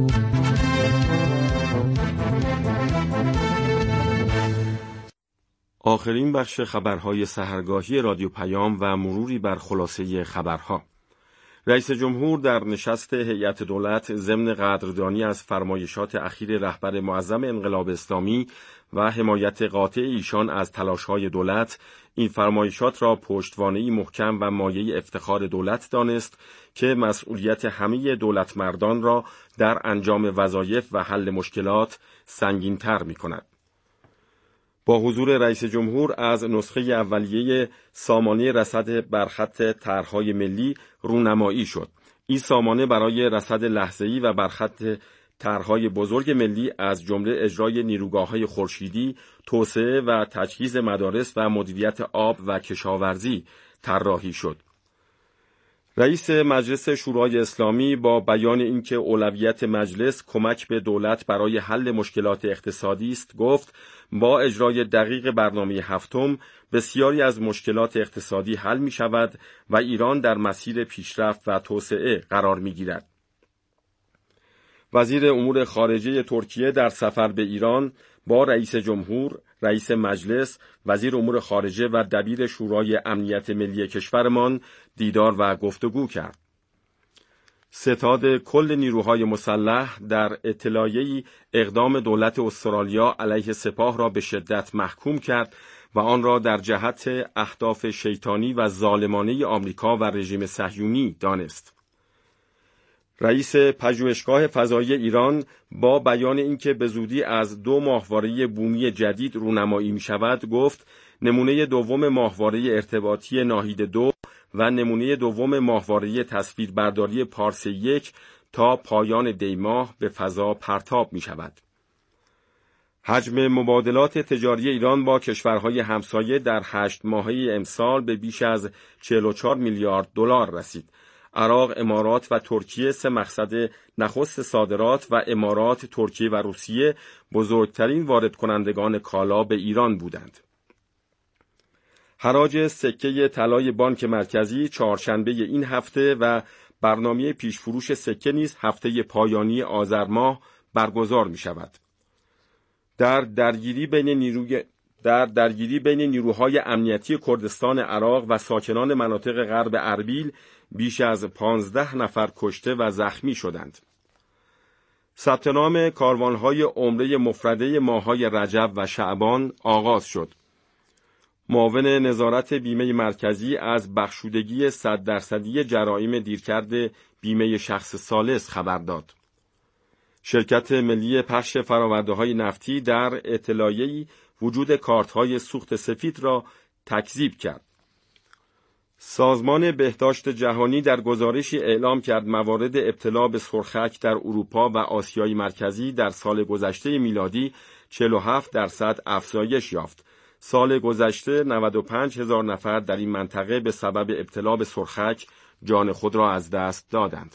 آخرین بخش خبرهای سحرگاهی رادیو پیام و مروری بر خلاصه خبرها. رئیس جمهور در نشست هیئت دولت ضمن قدردانی از فرمایشات اخیر رهبر معظم انقلاب اسلامی و حمایت قاطع ایشان از تلاش‌های دولت، این فرمایشات را پشتوانه‌ای محکم و مایه افتخار دولت دانست که مسئولیت همه دولت مردان را در انجام وظایف و حل مشکلات سنگین‌تر می‌کند. با حضور رئیس جمهور از نسخه اولیه سامانه رصد برخط طرح‌های ملی رونمایی شد. این سامانه برای رصد لحظه‌ای و برخط طرح‌های بزرگ ملی از جمله اجرای نیروگاه‌های خورشیدی، توسعه و تجهیز مدارس و مدیریت آب و کشاورزی طراحی شد. رئیس مجلس شورای اسلامی با بیان اینکه اولویت مجلس کمک به دولت برای حل مشکلات اقتصادی است، گفت با اجرای دقیق برنامه هفتم بسیاری از مشکلات اقتصادی حل می شود و ایران در مسیر پیشرفت و توسعه قرار می گیرد. وزیر امور خارجه ترکیه در سفر به ایران با رئیس جمهور، رئیس مجلس، وزیر امور خارجه و دبیر شورای امنیت ملی کشورمان دیدار و گفتگو کرد. ستاد کل نیروهای مسلح در اطلاعیه‌ای اقدام دولت استرالیا علیه سپاه را به شدت محکوم کرد و آن را در جهت اهداف شیطانی و ظالمانه آمریکا و رژیم صهیونی دانست. رئیس پژوهشگاه فضایی ایران با بیان اینکه به زودی از 2 ماهواره بومی جدید رونمایی می شود، گفت نمونه دوم ماهواره ارتباطی ناهید 2 و نمونه دوم ماهواره تصویربرداری پارس 1 تا پایان دی ماه به فضا پرتاب می شود. حجم مبادلات تجاری ایران با کشورهای همسایه در 8 ماهه امسال به بیش از 44 میلیارد دلار رسید. عراق، امارات و ترکیه 3 مقصد نخست صادرات و امارات، ترکیه و روسیه بزرگترین وارد کنندگان کالا به ایران بودند. حراج سکه طلای بانک مرکزی چهارشنبه این هفته و برنامه پیشفروش سکه نیز هفته پایانی آذر ماه برگزار می شود. در درگیری بین نیروهای امنیتی کردستان عراق و ساکنان مناطق غرب اربیل بیش از 15 نفر کشته و زخمی شدند. ثبت نام کاروانهای عمره مفرده ماه‌های رجب و شعبان آغاز شد. معاون نظارت بیمه مرکزی از بخشودگی 100% جرایم دیرکرد بیمه شخص ثالث خبر داد. شرکت ملی پخش فرآورده‌های نفتی در اطلاعیه‌ای وجود کارت‌های سوخت سفید را تکذیب کرد. سازمان بهداشت جهانی در گزارشی اعلام کرد موارد ابتلا به سرخک در اروپا و آسیای مرکزی در سال گذشته میلادی 47% افزایش یافت. سال گذشته 95,000 نفر در این منطقه به سبب ابتلا به سرخک جان خود را از دست دادند.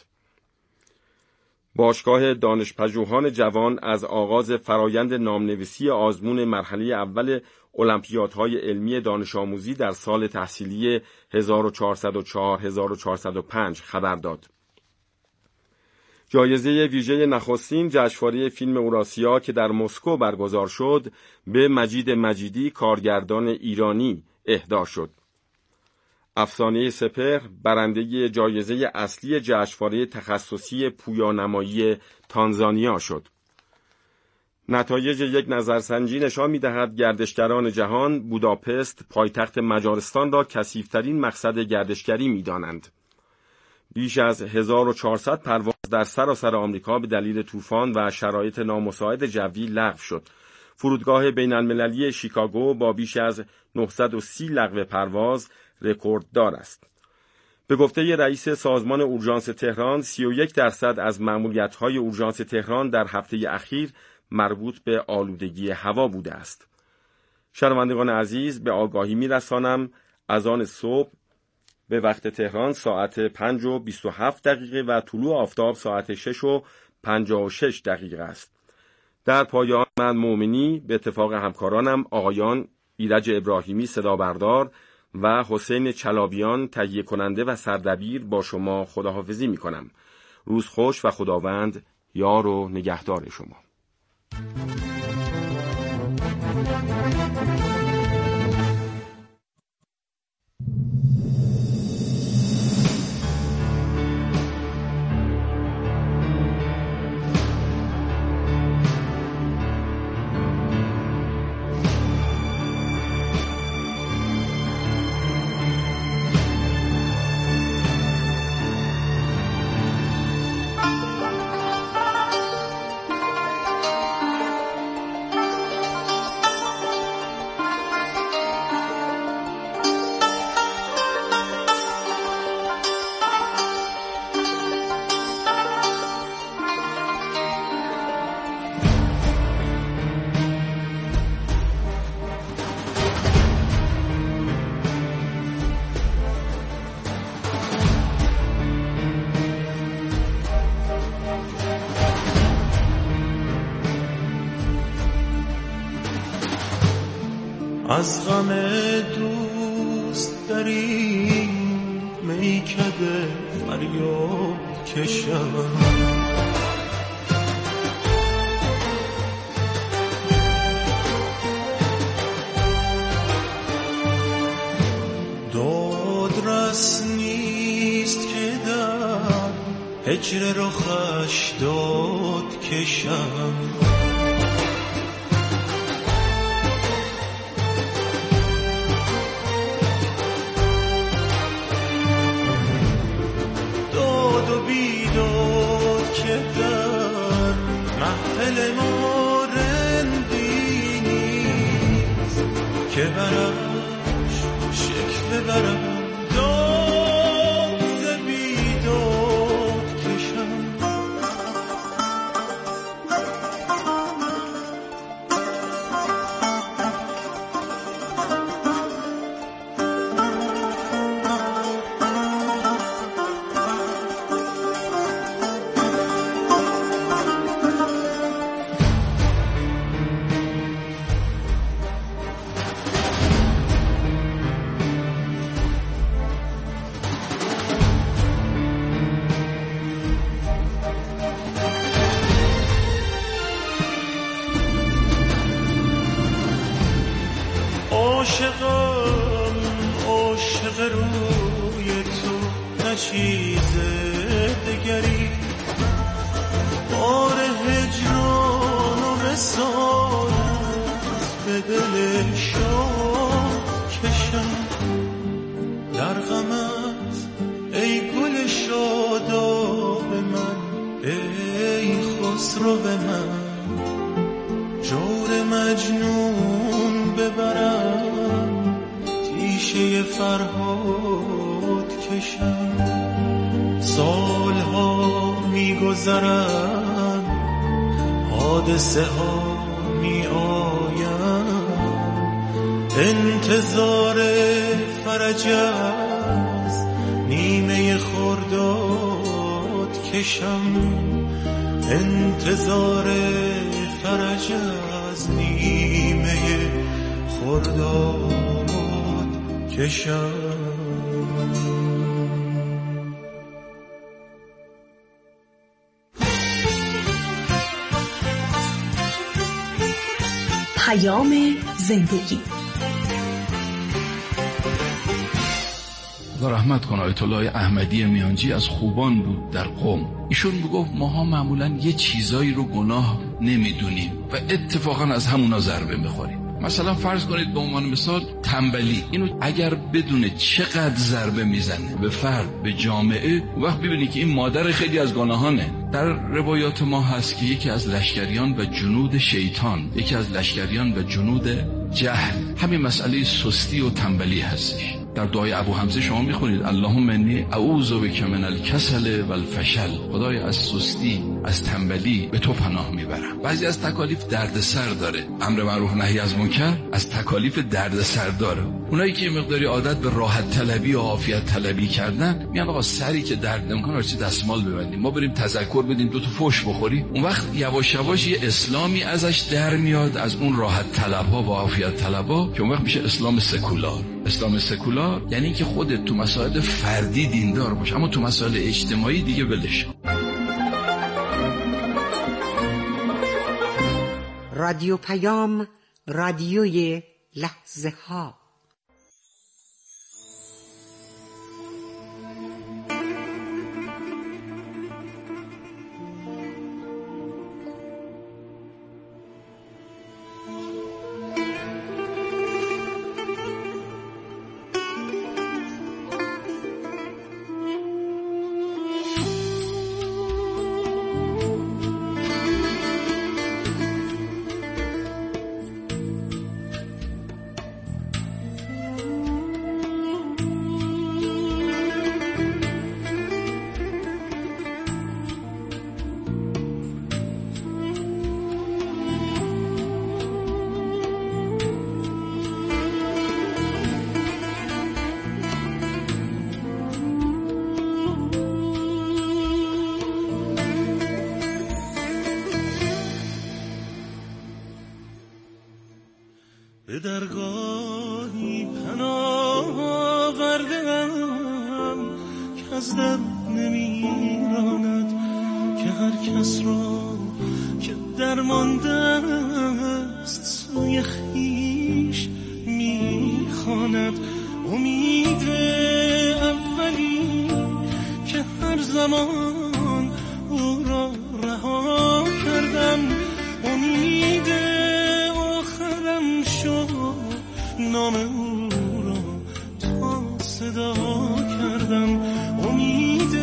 باشگاه دانشپژوهان جوان از آغاز فرایند نامنویسی آزمون مرحله اول المپیادهای علمی دانش آموزی در سال تحصیلی 1404-1405 خبر داد. جایزه ویژه نخستین جشنواره فیلم اوراسیا که در مسکو برگزار شد به مجید مجیدی کارگردان ایرانی اهدا شد. افسانه سپهر برنده جایزه اصلی جشنواره تخصصی پویانمایی تانزانیا شد. نتایج یک نظرسنجی نشان می‌دهد گردشگران جهان بوداپست پایتخت مجارستان را کثیف‌ترین مقصد گردشگری می‌دانند. بیش از 1400 پرواز در سراسر آمریکا به دلیل طوفان و شرایط نامساعد جوی لغو شد. فرودگاه بین‌المللی شیکاگو با بیش از 930 لغو پرواز رکورددار است. به گفته رئیس سازمان اورژانس تهران، 31% از مأموریت‌های اورژانس تهران در هفته اخیر مربوط به آلودگی هوا بوده است. شنوندگان عزیز، به آگاهی می‌رسانم اذان صبح به وقت تهران ساعت 5:27 و طلوع آفتاب ساعت 6:56 است. در پایان من مومنی به اتفاق همکارانم آقایان ایرج ابراهیمی صدابردار و حسین چلابیان تهیه کننده و سردبیر با شما خداحافظی می کنم. روز خوش و خداوند یار و نگهدار شما. از غم دوست در این میکده فریاد کشم، دادرس نیست که در هجر رخش داد کشم. که برش شکوه برم داز بیداد کشم. عاشق روی تو نه چیز دگری، بار هجران و وصالت به دل شاد کشم. در غمت ای گل شاداب من، ای خسرو به من جور مجنون ببرم، تیشه فرهاد کشم. سالها میگذرن، حادثه ها می آیم، انتظار فرج از نیمه خرداد کشم. انتظار فرج از نیمه خرداد کشم. زندگی. خدا رحمت کنه آیت الله احمدی میانجی از خوبان بود در قم. ایشون میگفت ماها معمولا یه چیزایی رو گناه نمیدونیم و اتفاقا از همونا ضربه میخوریم. مثلا فرض کنید به عنوان مثال تنبلی، اینو اگر بدونه چقدر ضربه میزنه به فرد، به جامعه، وقت ببینید که این مادر خیلی از گناهانه. در روایات ما هست که یکی از لشکریان و جنود شیطان، یکی از لشکریان و جنود جهل، همین مسئله سستی و تنبلی هستش. در دعای ابو حمزه شما میخونید اللهم انی اعوذ بک من الکسل والفشل، خدای از سستی، از تنبلی به تو پناه میبرم. بعضی از تکالیف دردسر داره، امر معروف نهی از منکر از تکالیف دردسر داره. اونایی که مقداری عادت به راحت طلبی و عافیت طلبی کردن میگن آقا سری که درد نمیکنه چه دستمال ببندیم، ما بریم تذکر بدیم، دو تا فوش بخوری، اون وقت یواش یواش یه اسلامی ازش در میاد، از اون راحت طلبها و عافیت طلبها، که اون وقت میشه اسلام سکولار. اسلام سکولار یعنی که خودت تو مسائل فردی دیندار باش، اما تو مسائل اجتماعی دیگه ولش کن. رادیو پیام، رادیوی لحظه ها. به درگاهی پناه آوردم که از در نمیراند، که هر کس را که درمانده است سوی خویش میخواند. امید اولی که هر زمان او را رها کردم، امید نام او را تا صدا کردم. امید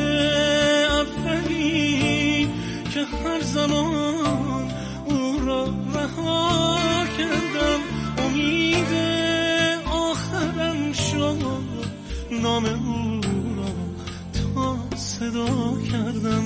اولی که هر زمان او را رها کردم، امید آخرم شد نام او را تا صدا کردم.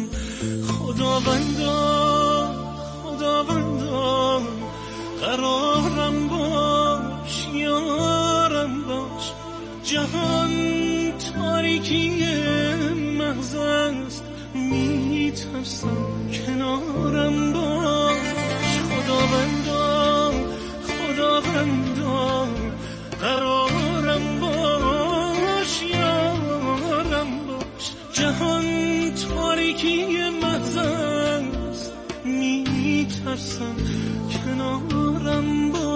خداوندا خداوندا قرارم باش، یارم باش، جهان تاریکی محض است، میترسم کنارم باش. خداوندا خداوندا قرارم باش، یارم باش، جهان تاریکی محض است، میترسم کنارم باش.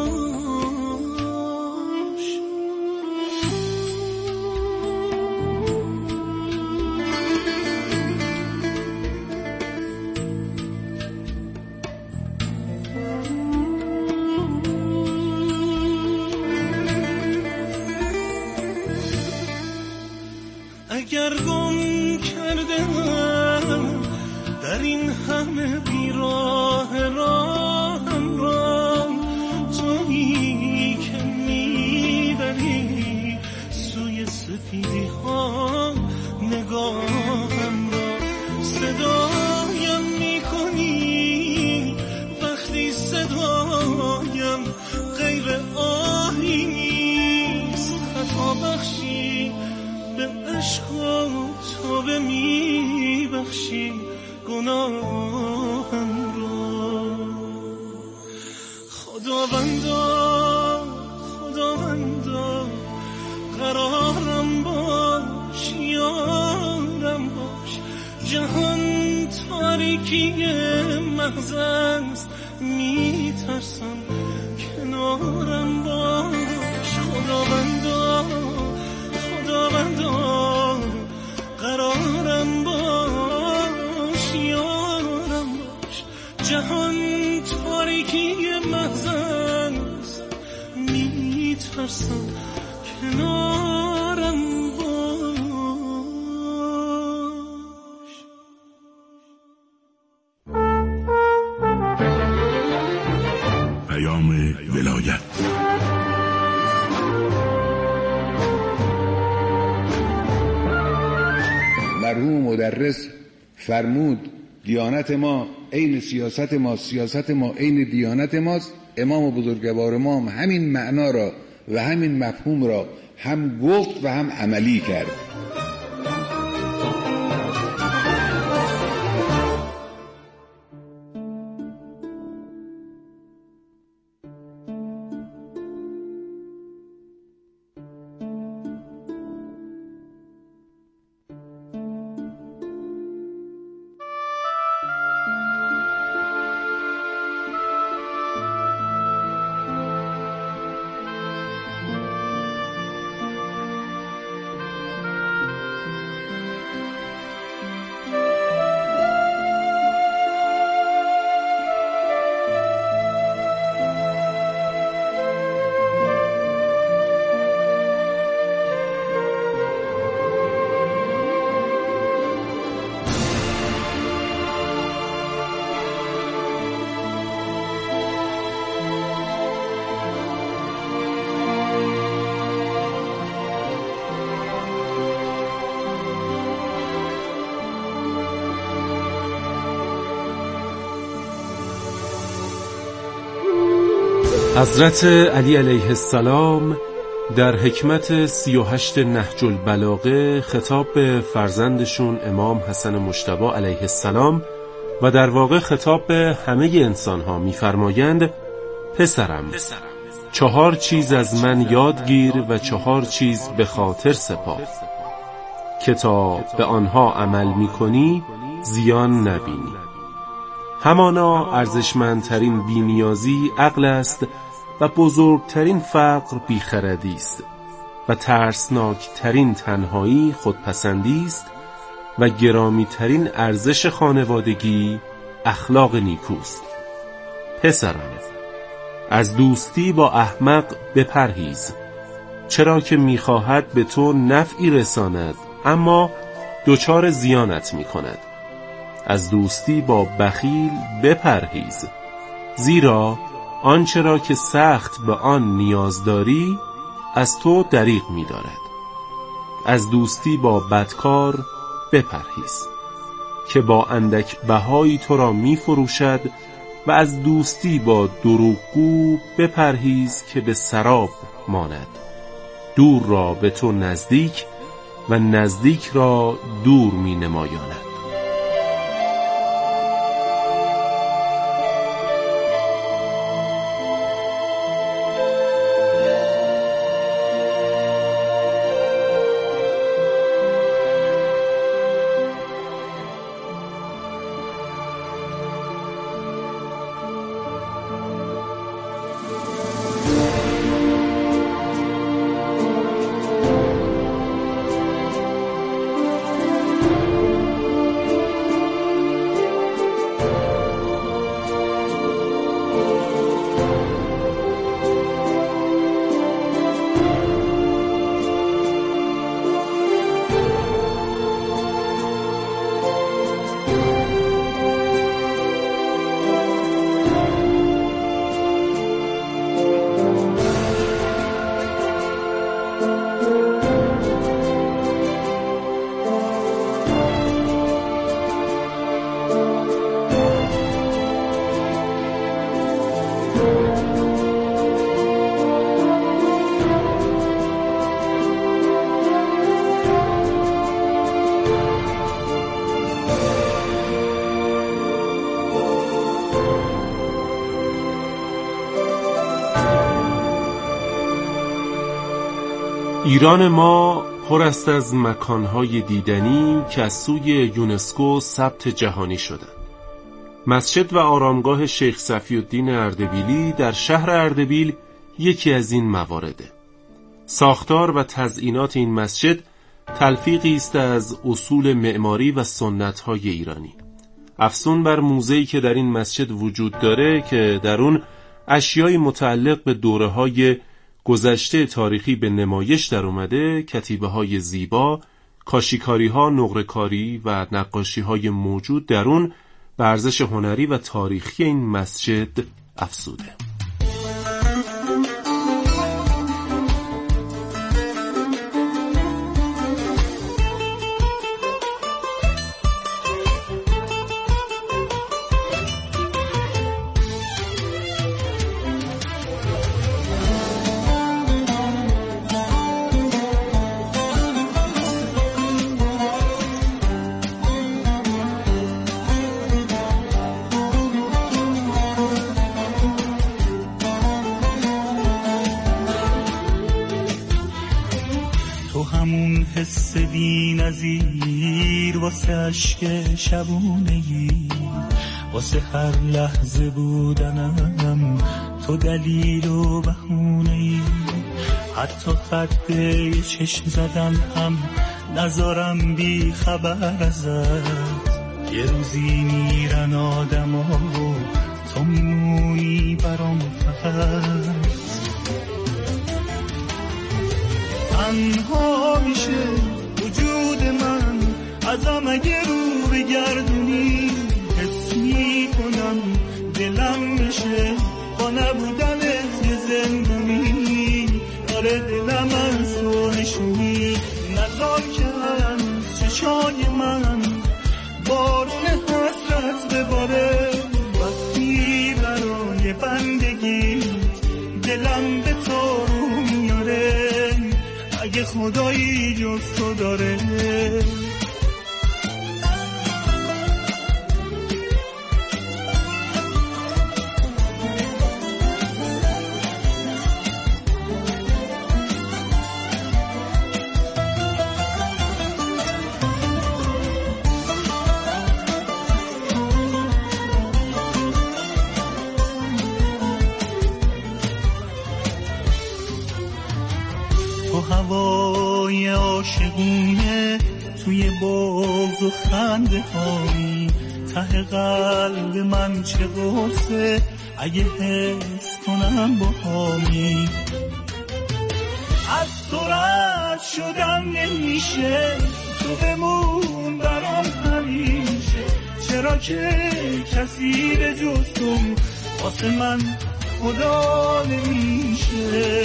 اگر گم کردم در این همه بیراه راهم را، تویی که میبری سوی سفیدی ها نگاهم را. صدایم میکنی وقتی صدایم غیر آهی نیست، خطا بخشی به عشق و توبه میبخشی گناهم را. خداوندا خداوندا قرارم باش، یارم باش، جهان تاریکی محض است، میترسم کنارم باش. خداوندا خداوندا قرارم باش، یارم باش، جهان تاریکی محض است، میترسم کنارم باش. پیام ولایت. مرحوم مدرس فرمود دیانت ما عین سیاست ما، سیاست ما عین دیانت ماست. امام و بزرگوار ما هم همین معنا را و همین مفهوم را هم گفت و هم عملی کرد. حضرت علی علیه السلام در حکمت 38 نهج البلاغه خطاب به فرزندشون امام حسن مجتبی علیه السلام و در واقع خطاب به همه انسانها می‌فرمایند: پسرم 4 چیز از من یادگیر و 4 چیز به خاطر سپار که تا به آنها عمل می‌کنی زیان نبینی. همانا ارزشمندترین بی‌نیازی عقل است و بزرگترین فقر بیخردی است و ترسناکترین تنهایی خودپسندی است و گرامیترین ارزش خانوادگی اخلاق نیکوست. پسرم، از دوستی با احمق بپرهیز، چرا که میخواهد به تو نفعی رساند اما دچار زیانت میکند. از دوستی با بخیل بپرهیز، زیرا آنچه را که سخت به آن نیاز داری از تو دریغ می دارد. از دوستی با بدکار بپرهیز که با اندک بهایی تو را می فروشد و از دوستی با دروغگو بپرهیز که به سراب ماند. دور را به تو نزدیک و نزدیک را دور می نمایاند. ایران ما پر است از مکانهای دیدنی که از سوی یونسکو ثبت جهانی شدند. مسجد و آرامگاه شیخ صفی‌الدین اردبیلی در شهر اردبیل یکی از این موارده. ساختار و تزئینات این مسجد تلفیقی است از اصول معماری و سنت‌های ایرانی. افزون بر موزه‌ای که در این مسجد وجود داره که در اون اشیای متعلق به دوره‌های گذشته تاریخی به نمایش در اومده، کتیبه‌های زیبا، کاشیکاری‌ها، نقره‌کاری و نقاشی‌های موجود در اون به ارزش هنری و تاریخی این مسجد افزوده. همون حس بی نظیر واسه عشق شبونگی، واسه هر لحظه بودنم تو دلیل و بهونه‌ای. حتی خط چشم زدن هم نذارم بی خبر ازت. یه روزی میرن آدم و تو میمونی برام فقط. تنها میشه وجود من ازم اگه رو بگردونی. حس میکنم دلم میشه با نبودنت یه زندونی. آره دلم از تو نشونی نذار که از چشای من بارون حسرت بباره. وقتی برای بندگی دلم به تو رو میاره اگه خدایی جز تو داره. هوای عاشقونه توی بغض و خنده هایی ته قلب من چه قرصه اگه حس کنم با هایی. از تو رد شدم نمیشه تو بمون برام همیشه، چرا که کسی به جز تو واسه من خدا نمیشه.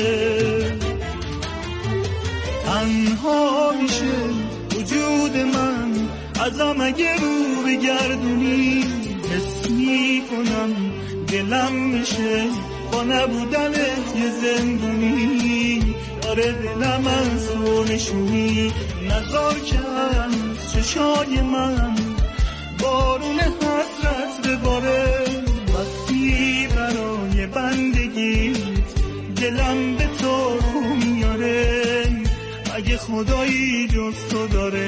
تنها میشه وجود من ازم اگه رو بگردونی، حس میکنم دلم میشه با نبودنت یه زندونی. داره دلم از تو نشونی نزار کن چشای من بارون حسرت بباره. وقتی برای بندگیت دلم به تو رو میاره اگه خدایی جز تو داره.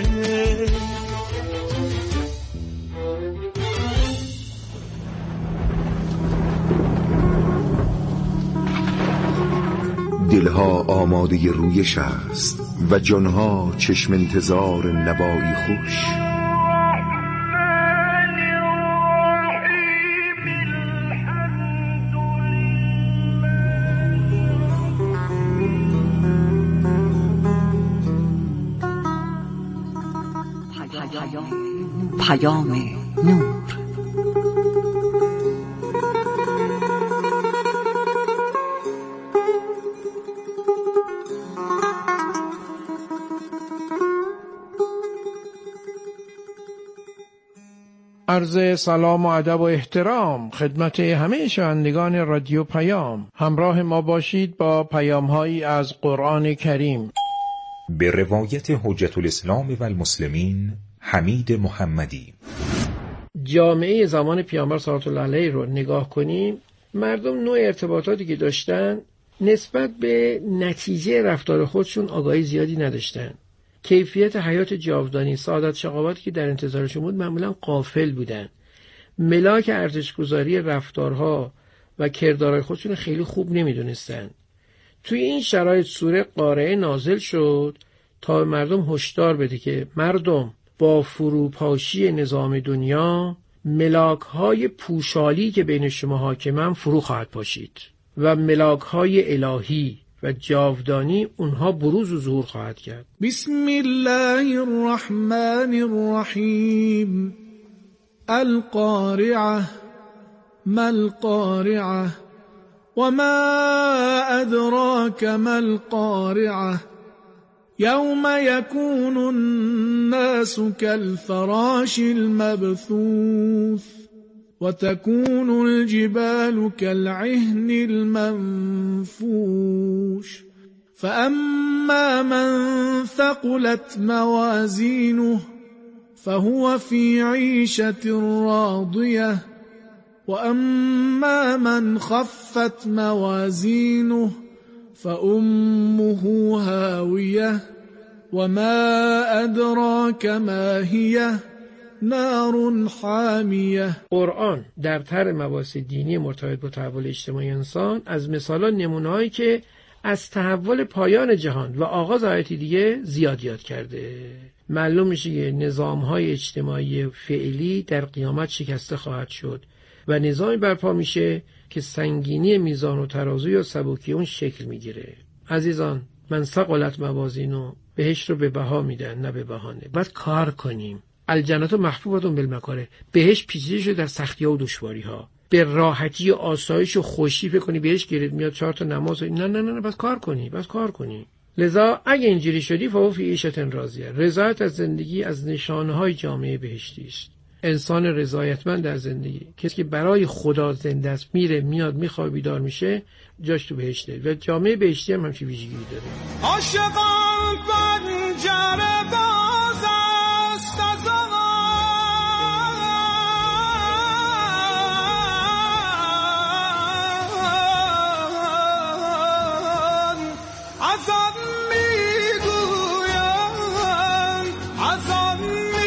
دلها آماده رویش است و جانها چشم انتظار نوایی خوش. پیام نور. عرض سلام و ادب و احترام خدمت همه شنوندگان رادیو پیام. همراه ما باشید با پیام‌هایی از قرآن کریم. به روایت حجت الاسلام و المسلمین حمید محمدی. جامعه زمان پیامبر صلوات الله علیه رو نگاه کنیم، مردم نوع ارتباطاتی که داشتن نسبت به نتیجه رفتار خودشون آگاهی زیادی نداشتن. کیفیت حیات جاودانی، سعادت شقاوتی که در انتظارشون بود معمولا غافل بودن. ملاک ارزش‌گذاری رفتارها و کردارهای خودشون خیلی خوب نمیدونستن. توی این شرایط سوره قارعه نازل شد تا مردم هشدار بده که مردم با فروپاشی نظام دنیا ملاک‌های پوشالی که بین شما حاکمن فرو خواهد پاشید و ملاک‌های الهی و جاودانی اونها بروز و ظهور خواهد کرد. بسم الله الرحمن الرحیم. القارعه ما القارعه وما ادراک ما القارعه يوم يكون الناس كالفراش المبثوث وتكون الجبال كالعهن المنفوش فأما من ثقلت موازينه فهو في عيشة راضية وأما من خفت موازينه فأمه هاوية وما أدراك ما هي نار حامیه. قرآن در طرح مباحث دینی مرتبط با تحول اجتماعی انسان از مثالا نمونه‌هایی که از تحول پایان جهان و آغاز حیات دیگه زیاد یاد کرده. معلوم میشه که نظام‌های اجتماعی فعلی در قیامت شکسته خواهد شد و نظامی برپا میشه که سنگینی میزان و ترازوی و سبکی اون شکل میگیره. عزیزان، من ثقلت موازینو بهشت رو به بها میدن نه به بهانه. باید کار کنیم. الجنت محفوظة بالمکاره. بهشت پیچیده شده در سختی‌ها و دشواری‌ها. به راحتی و آسایش و خوشی فکر کنی بهش گیرت میاد 4 تا نماز. نه بس کار کنی. لذا اگه اینجوری شدی فهو فی عیشة راضیه. رضایت از زندگی از نشانه‌های جامعه بهشتی است. انسان رضایتمند در زندگی، کسی که برای خدا زنده است، میره میاد میخوابه بیدار میشه، جاش تو بهشته. و جامعه بهشتی هم همچین ویژگی داره. عاشقان پنجره باز است از آن میگویم، از آن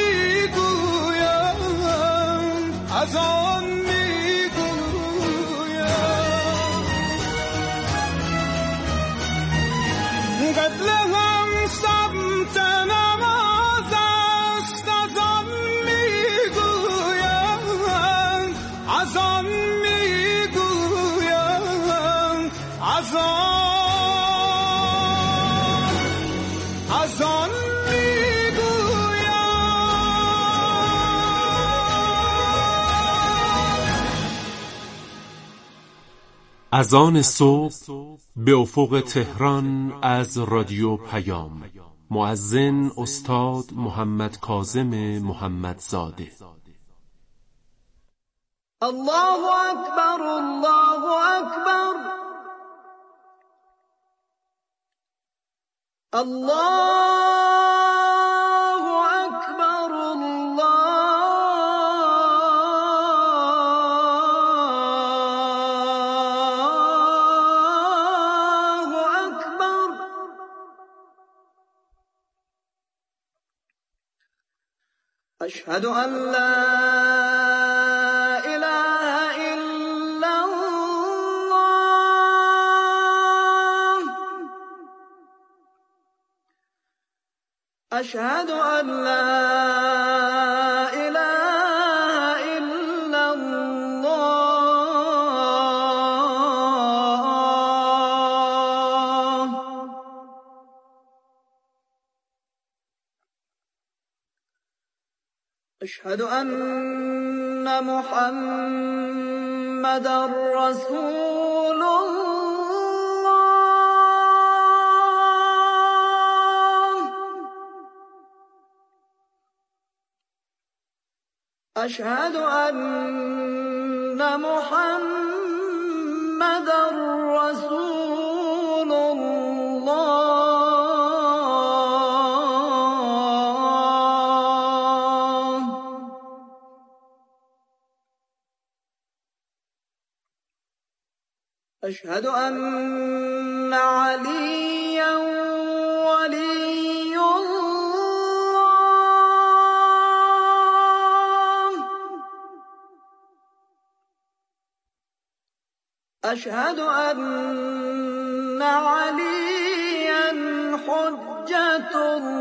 میگویم، از آن میگویم. قبلهم سمت نماز است، از آن میگویم، از آن میگویم، از آن از آن صبح به افق تهران از رادیو پیام. مؤذن استاد محمد کاظم محمدزاده. الله اکبر، الله اکبر، الله اکبر، الله اکبر. اشهد ان لا أشهد أن لا إله إلا الله. أشهد أن محمدًا رسول الله. أشهد أن محمدًا رسول الله. أشهد أن عليًّا ولي الله. أشهد أن عليًّا حجة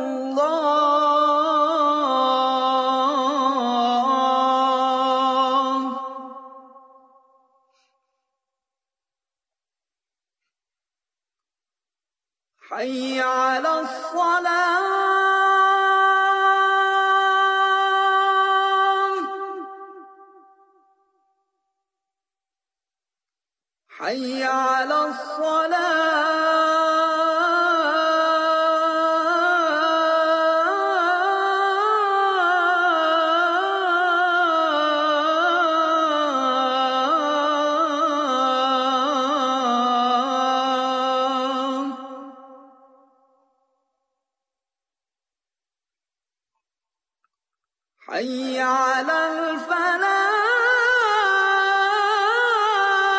الله. حي على الصلاة، حي على الصلاة. حي على